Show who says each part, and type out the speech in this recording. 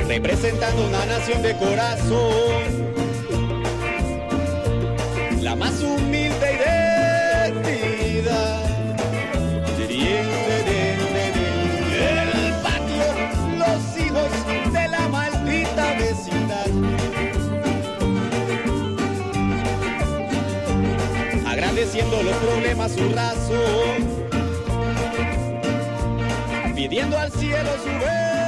Speaker 1: representando una nación de corazón, la más humilde identidad. El patio, los hijos de la maldita vecindad. Agradeciendo los problemas su razón, pidiendo al cielo su vez.